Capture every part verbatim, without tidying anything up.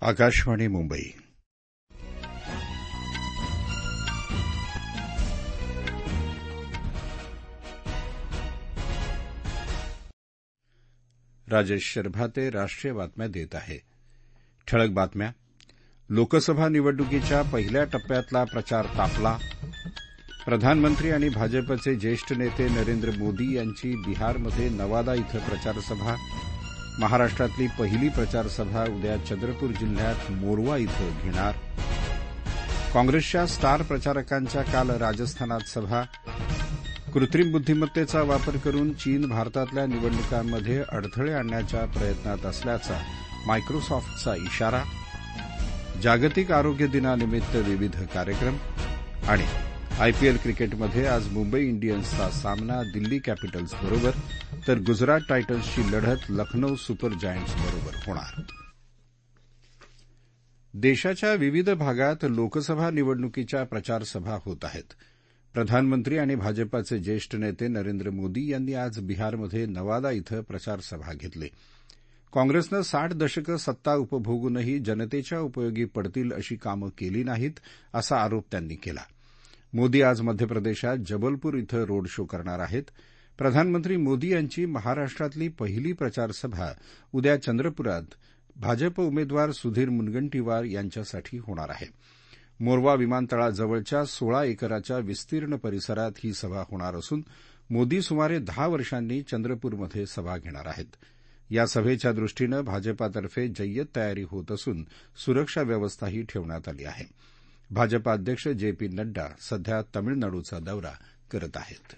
आकाशवाणी मुंबई. राजेश शरभाते राष्ट्रीय बातम्या देत आहे. ठळक बातम्या. लोकसभा निवडणुकीच्या पहिल्या टप्प्यातला प्रचार तापला. प्रधानमंत्री आणि भाजपचे ज्येष्ठ नेते नरेंद्र मोदी यांची बिहारमध्ये नवादा इथं प्रचारसभा. महाराष्ट्रातली पहिली प्रचारसभा उद्या चंद्रपूर जिल्ह्यात मोरवा इथं घेणार. काँग्रेसच्या स्टार प्रचारकांच्या काल राजस्थानात सभा. कृत्रिम बुद्धिमत्तेचा वापर करून चीन भारतातल्या निवडणुकांमध्ये अडथळे आणण्याच्या प्रयत्नात असल्याचा मायक्रोसॉफ्टचा इशारा. जागतिक आरोग्य दिनानिमित्त विविध कार्यक्रम. आणि आयपीएल क्रिकेटमध्ये आज मुंबई इंडियन्सचा सामना दिल्ली कॅपिटल्स बरोबर तर गुजरात टायटन्सची लढत लखनौ सुपर जायंट्स बरोबर होणार. देशाच्या विविध भागात लोकसभा निवडणुकीच्या प्रचारसभा होत आहेत. प्रधानमंत्री आणि भाजपाचे ज्येष्ठ नेते नरेंद्र मोदी यांनी आज बिहारमध्ये नवादा इथं प्रचारसभा घेतली. काँग्रेसनं साठ दशकं सत्ता उपभोगूनही जनतेच्या उपयोगी पडतील अशी कामं केली नाहीत असा आरोप त्यांनी केला. मोदी आज मध्य प्रदेशात जबलपूर इथं रोड शो करणार आहेत. प्रधानमंत्री मोदी यांची महाराष्ट्रातली पहिली प्रचारसभा उद्या चंद्रपुरात भाजप उमेदवार सुधीर मुनगंटीवार यांच्यासाठी होणार आहे. मोरवा विमानतळाजवळच्या सोळा एकराच्या विस्तीर्ण परिसरात ही सभा होणार असून मोदी सुमारे दहा वर्षांनी चंद्रपूरमध्ये सभा घेणार आहेत. या सभेच्या दृष्टीनं भाजपातर्फे जय्यत तयारी होत असून सुरक्षा व्यवस्थाही ठेवण्यात आली आहे. भाजपा अध्यक्ष जे पी नड्डा सध्या तमिळनाडूचा दौरा करत आहेत.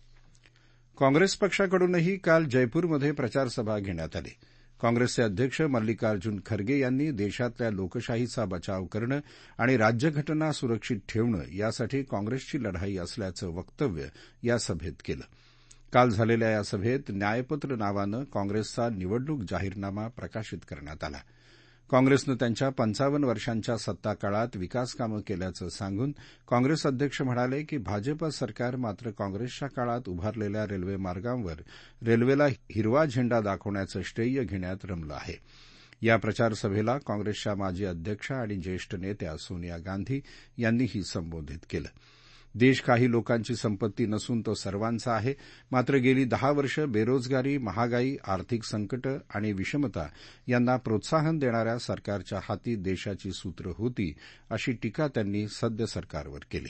काँग्रेस पक्षाकडूनही काल जयपूरमध्ये प्रचारसभा घेण्यात आली. काँग्रेसचे अध्यक्ष मल्लिकार्जुन खरगे यांनी देशातल्या लोकशाहीचा बचाव करणं आणि राज्यघटना सुरक्षित ठेवणं यासाठी काँग्रेसची लढाई असल्याचं वक्तव्य या सभेत केलं. काल झालेल्या या सभेत न्यायपत्र नावानं काँग्रेसचा निवडणूक जाहीरनामा प्रकाशित करण्यात आला. काँग्रेसनं त्यांच्या पंचावन्न वर्षांच्या सत्ताकाळात विकासकामं केल्याचं सांगून काँग्रेस अध्यक्ष म्हणाले की भाजपा सरकार मात्र काँग्रेसच्या काळात उभारलेल्या रेल्वेमार्गांवर रेल्वेला हिरवा झेंडा दाखवण्याचं श्रेय घेण्यात रमलं आहे. या प्रचारसभेला काँग्रेसच्या माजी अध्यक्षा आणि ज्येष्ठ नेत्या सोनिया गांधी यांनीही संबोधित केलं. देश काही लोकांची संपत्ती नसून तो सर्वांचा आहे. मात्र गेली दहा वर्ष बेरोजगारी, महागाई, आर्थिक संकट आणि विषमता यांना प्रोत्साहन देणाऱ्या सरकारच्या हाती देशाची सूत्र होती अशी टीका त्यांनी सद्य सरकारवर केली.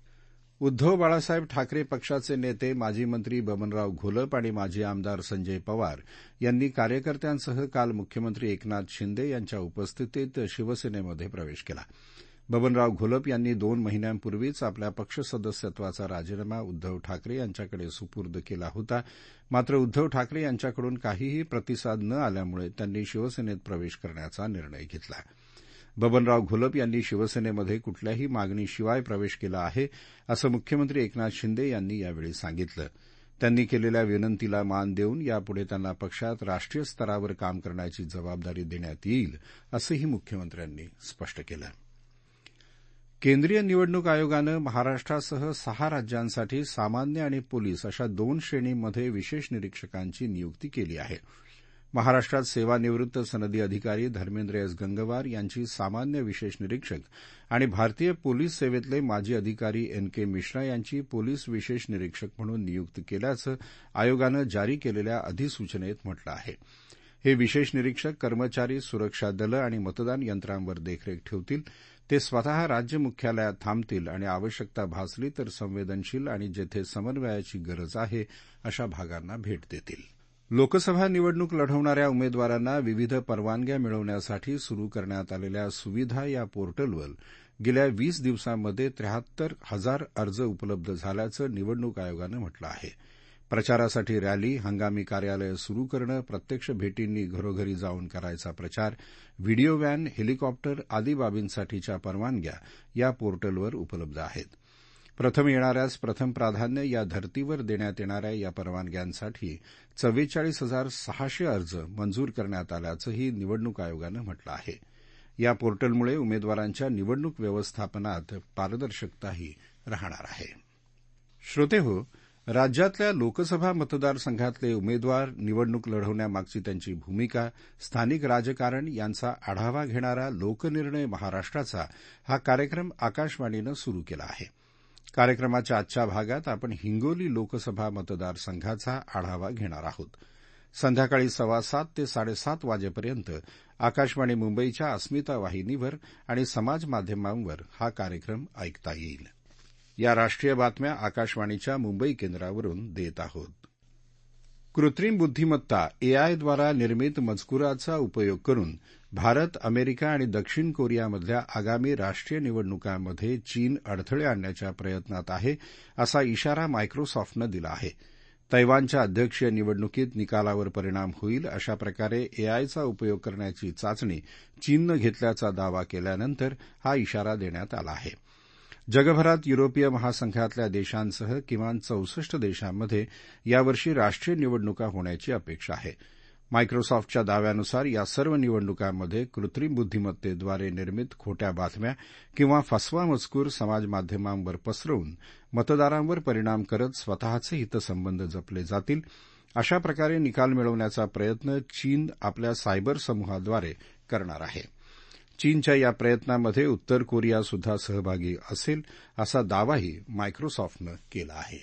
उद्धव बाळासाहेब ठाकरे पक्षाचे नेते माजी मंत्री बबनराव घोलप आणि माजी आमदार संजय पवार यांनी कार्यकर्त्यांसह काल मुख्यमंत्री एकनाथ शिंदे यांच्या उपस्थितीत शिवसेनेमध्ये प्रवेश केला. बबनराव घोलप यांनी दोन महिन्यांपूर्वीच आपल्या पक्ष सदस्यत्वाचा राजीनामा उद्धव ठाकरे यांच्याकडे सुपूर्द केला होता. मात्र उद्धव ठाकरे यांच्याकडून काहीही प्रतिसाद न आल्यामुळे त्यांनी शिवसेनेत प्रवेश करण्याचा निर्णय घेतला. बबनराव घोलप यांनी शिवसेनेमध्ये कुठल्याही मागणीशिवाय प्रवेश केला आहे असं मुख्यमंत्री एकनाथ शिंदे यांनी यावेळी सांगितलं. त्यांनी केलेल्या विनंतीला मान देऊन यापुढे त्यांना पक्षात राष्ट्रीय स्तरावर काम करण्याची जबाबदारी देण्यात येईल असंही मुख्यमंत्र्यांनी स्पष्ट केलं. केंद्रीय निवडणूक आयोगानं महाराष्ट्रासह सहा राज्यांसाठी सामान्य आणि पोलीस अशा दोन श्रेणींमध्ये विशेष निरीक्षकांची नियुक्ती केली आहे. महाराष्ट्रात सेवानिवृत्त सनदी अधिकारी धर्मेंद्र एस गंगवार यांची सामान्य विशेष निरीक्षक आणि भारतीय पोलीस सेवेतले माजी अधिकारी एन के मिश्रा यांची पोलीस विशेष निरीक्षक म्हणून नियुक्ती केल्याचं आयोगानं जारी केलेल्या अधिसूचनेत म्हटलं आहे. हे विशेष निरीक्षक कर्मचारी, सुरक्षा दलं आणि मतदान यंत्रांवर देखरेख ठेवतील. ते स्वतः राज्य मुख्यालयात थांबतील आणि आवश्यकता भासली तर संवेदनशील आणि जेथे समन्वयाची गरज आहे अशा भागांना भेट देतील. लोकसभा निवडणूक लढवणाऱ्या उमेदवारांना विविध परवानग्या मिळवण्यासाठी सुरू करण्यात आलेल्या सुविधा या पोर्टलवर गेल्या वीस दिवसांमध्ये त्र्याहत्तर हजार अर्ज उपलब्ध झाल्याचं निवडणूक आयोगानं म्हटलं आहे. प्रचारासाठी रॅली, हंगामी कार्यालय सुरू करणं, प्रत्यक्ष भेटींनी घरोघरी जाऊन करायचा प्रचार, व्हिडिओ व्हॅन, हेलिकॉप्टर आदी बाबींसाठीच्या परवानग्या या पोर्टलवर उपलब्ध आहेत. प्रथम येणाऱ्यास प्रथम प्राधान्य या धर्तीवर देण्यात येणाऱ्या या परवानग्यांसाठी चव्वेचाळीस हजार सहाशे अर्ज मंजूर करण्यात आल्याचंही निवडणूक आयोगानं म्हटलं आहे. या पोर्टलमुळे उमेदवारांच्या निवडणूक व्यवस्थापनात पारदर्शकताही राहणार आहे. श्रोतेहो, राज्यातल्या लोकसभा मतदारसंघातले उमेदवार, निवडणूक लढवण्यामागची त्यांची भूमिका, स्थानिक राजकारण यांचा आढावा घेणारा लोकनिर्णय महाराष्ट्राचा हा कार्यक्रम आकाशवाणीनं सुरू केला आहे. कार्यक्रमाच्या आजच्या भागात आपण हिंगोली लोकसभा मतदारसंघाचा आढावा घेणार आहोत. संध्याकाळी सव्वा सात ते साडेसात वाजेपर्यंत आकाशवाणी मुंबईच्या अस्मिता वाहिनीवर आणि समाजमाध्यमांवर हा कार्यक्रम ऐकता येईल. या राष्ट्रीय बातम्या आकाशवाणीच्या मुंबई केंद्रावरून देत आहोत. कृत्रिम बुद्धिमत्ता एआयद्वारा निर्मित मजकुराचा उपयोग करून भारत, अमेरिका आणि दक्षिण कोरियामधल्या आगामी राष्ट्रीय निवडणुकांमध्ये चीन अडथळे आणण्याच्या प्रयत्नात आहे, असा इशारा मायक्रोसॉफ्टनं दिला आहे. तैवानच्या अध्यक्षीय निवडणुकीत निकालावर परिणाम होईल अशा प्रकारे एआयचा उपयोग करण्याची चाचणी चीननं घेतल्याचा दावा केल्यानंतर हा इशारा देण्यात आला आहे. जगभरात युरोपीय महासंघातल्या देशांसह किमान चौसष्ट देशांमध्ये यावर्षी राष्ट्रीय निवडणुका होण्याची अपेक्षा आहे. मायक्रोसॉफ्टच्या दाव्यानुसार या सर्व निवडणुकांमध्ये कृत्रिम बुद्धिमत्तेद्वारे निर्मित खोट्या बातम्या किंवा फसवा मजकूर समाजमाध्यमांवर पसरवून मतदारांवर परिणाम करत स्वतःचे हितसंबंध जपले जातील, अशा प्रकारे निकाल मिळवण्याचा प्रयत्न चीन आपल्या सायबर समूहाद्वारे करणार आहे. चीनच्या या प्रयत्नामध्ये उत्तर कोरिया सुद्धा सहभागी असेल, असा दावाही मायक्रोसॉफ्टनं केला आहे.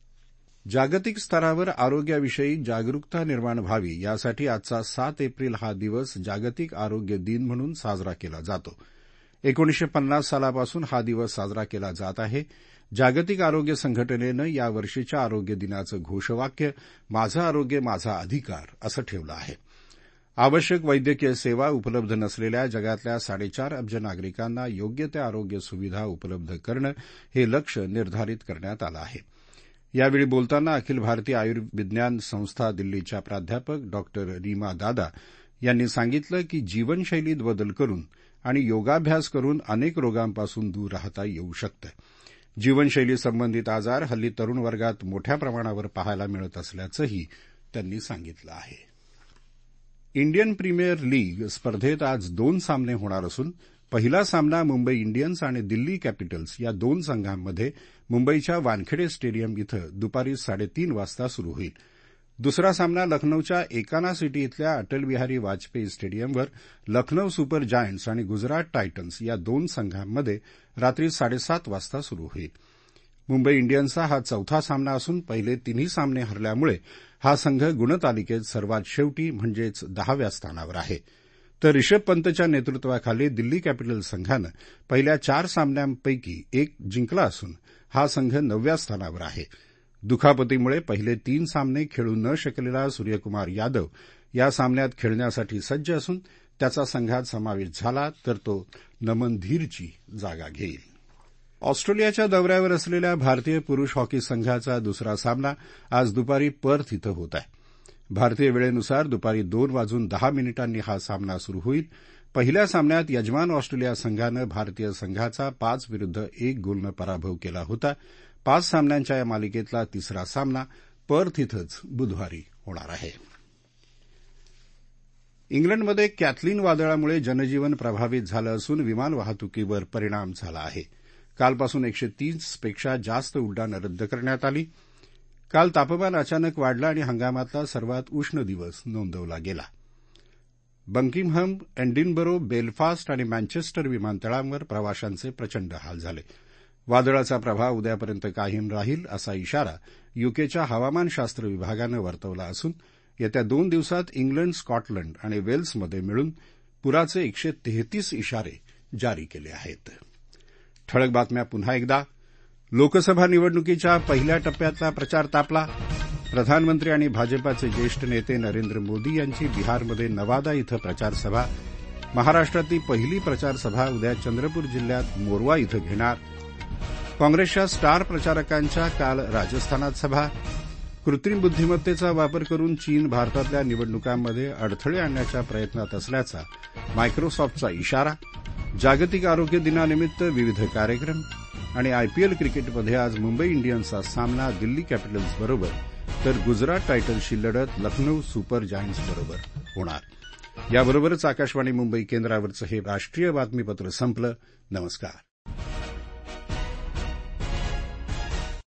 जागतिक स्तरावर आरोग्याविषयी जागरूकता निर्माण व्हावी यासाठी आजचा सात एप्रिल हा दिवस जागतिक आरोग्य दिन म्हणून साजरा केला जातो. एकोणीसशे पन्नास सालापासून हा दिवस साजरा केला जात आहे. जागतिक आरोग्य संघटनेनं या वर्षीच्या आरोग्य दिनाचं घोषवाक्य माझं आरोग्य माझा अधिकार असं ठेवलं आहे. आवश्यक वैद्यकीय सेवा उपलब्ध नसलेल्या जगातल्या साडेचार अब्ज नागरिकांना योग्य त्या आरोग्य सुविधा उपलब्ध करणं हे लक्ष्य निर्धारित करण्यात आलं आहे. यावेळी बोलताना अखिल भारतीय आयुर्विज्ञान संस्था दिल्लीच्या प्राध्यापक डॉक्टर रीमा दादा यांनी सांगितलं की जीवनशैलीत बदल करून आणि योगाभ्यास करून अनेक रोगांपासून दूर राहता येऊ शकतं. जीवनशैली संबंधित आजार हल्ली तरुण वर्गात मोठ्या प्रमाणावर पाहायला मिळत असल्याचंही त्यांनी सांगितलं आहे. इंडियन प्रीमियर लीग स्पर्धेत आज दोन सामने होणार असून पहिला सामना मुंबई इंडियन्स आणि दिल्ली कॅपिटल्स या दोन संघांमध्ये मुंबईच्या वानखेडे स्टेडियम इथं दुपारी साडेतीन वाजता सुरू होईल. दुसरा सामना लखनौच्या एकाना सिटी इथल्या अटल बिहारी वाजपेयी स्टेडियमवर लखनौ सुपर जायंट्स आणि गुजरात टायटन्स या दोन संघांमध्ये रात्री साडेसात वाजता सुरू होईल. मुंबई इंडियन्सचा हा चौथा सामना असून पहिले तिन्ही सामने हरल्यामुळे हा संघ गुणतालिकेत सर्वात शेवटी म्हणजेच दहाव्या स्थानावर आहे. तर रिषभ पंतच्या नेतृत्वाखाली दिल्ली कॅपिटल्स संघानं पहिल्या चार सामन्यांपैकी एक जिंकला असून हा संघ नवव्या स्थानावर आहे. दुखापतीमुळे पहिले तीन सामने खेळू न शकलेला सूर्यकुमार यादव या सामन्यात खेळण्यासाठी सज्ज असून त्याचा संघात समावेश झाला तर तो नमन धीरची जागा घेईल. ऑस्ट्रेलियाच्या दौऱ्यावर असलेल्या भारतीय पुरुष हॉकी संघाचा दुसरा सामना आज दुपारी पर्थ इथं होत आहे. भारतीय वेळेनुसार दुपारी दोन वाजून दहा मिनिटांनी हा सामना सुरू होईल. पहिल्या सामन्यात यजमान ऑस्ट्रेलिया संघानं भारतीय संघाचा पाच विरुद्ध एक गोलनं पराभव केला होता. पाच सामन्यांच्या या मालिकेतला तिसरा सामना पर्थ इथंच बुधवारी होणार आहे. इंग्लंडमध्ये कॅथलीन वादळामुळे जनजीवन प्रभावित झालं असून विमान वाहतुकीवर परिणाम झाला आहे. कालपासून एकशे तीस पेक्षा जास्त उड्डाणं रद्द करण्यात आली. काल तापमान अचानक वाढलं आणि हंगामातला सर्वात उष्ण दिवस नोंदवला गेला. बकिंगहॅम, एडिनबरो, बेलफास्ट आणि मँचेस्टर विमानतळांवर प्रवाशांचे प्रचंड हाल झाले. वादळाचा प्रभाव उद्यापर्यंत कायम राहील असा इशारा युकेच्या हवामानशास्त्र विभागानं वर्तवला असून येत्या दोन दिवसात इंग्लंड, स्कॉटलंड आणि वेल्समध्ये मिळून पुराचे एकशे तेहतीस इशारे जारी केले आहेत. ठळक बातम्या पुन्हा एकदा. लोकसभा निवडणुकीच्या पहिल्या टप्प्यातला प्रचार तापला. प्रधानमंत्री आणि भाजपाचे ज्येष्ठ नेते नरेंद्र मोदी यांची बिहारमध्ये नवादा इथं प्रचारसभा. महाराष्ट्रातली पहिली प्रचारसभा उद्या चंद्रपूर जिल्ह्यात मोरवा इथं घेणार. काँग्रेसच्या स्टार प्रचारकांच्या काल राजस्थानात सभा. कृत्रिम बुद्धिमत्तेचा वापर करून चीन भारतातल्या निवडणुकांमध्ये अडथळे आणण्याच्या प्रयत्नात असल्याचा मायक्रोसॉफ्टचा इशारा. जागतिक आरोग्य दिनानिमित्त विविध कार्यक्रम. आणि आयपीएल क्रिकेटमध्ये आज मुंबई इंडियन्सचा सामना दिल्ली कॅपिटल्सबरोबर तर गुजरात टायटन्सची लढत लखनौ सुपर जायंट्सबरोबर होणार. याबरोबरच आकाशवाणी मुंबई केंद्रावरचं हे राष्ट्रीय बातमीपत्र संपलं. नमस्कार.